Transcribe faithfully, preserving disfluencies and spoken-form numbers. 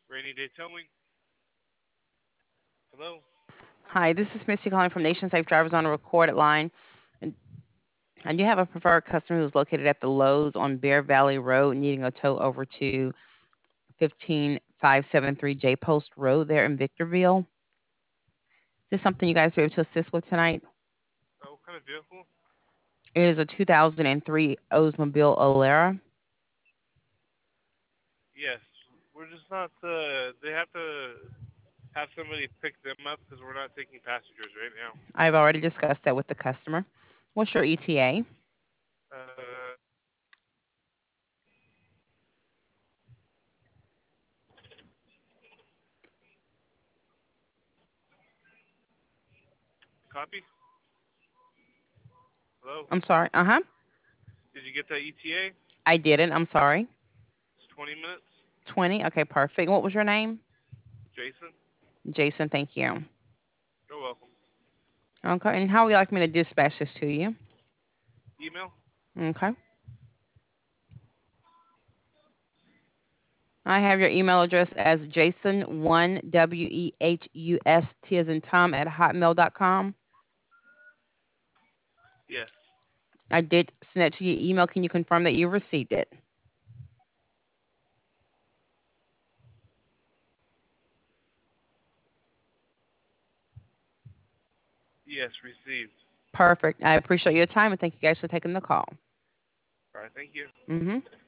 Rainy day towing. Hello. Hi, this is Missy calling from Nation Safe Drivers on a recorded line. And, and you have a preferred customer who's located at the Lowe's on Bear Valley Road, needing a tow over to fifteen five seven three J Post Road there in Victorville. Is this something you guys be able to assist with tonight? Uh, what kind of vehicle? It is a two thousand three Oldsmobile Alera. Yes. We're just not. Uh, they have to have somebody pick them up because we're not taking passengers right now. I've already discussed that with the customer. What's your E T A? Uh, copy. Hello. I'm sorry. Uh huh. Did you get that E T A? I didn't. I'm sorry. It's twenty minutes. twenty. Okay, perfect. What was your name? Jason. Jason, thank you. You're welcome. Okay, and how would you like me to dispatch this to you? Email. Okay. I have your email address as jason one W E H U S T as in Tom at hotmail dot com. Yes. I did send it to your email. Can you confirm that you received it? Yes. Received. Perfect. I appreciate your time and thank you guys for taking the call. All right. Thank you. Mm-hmm.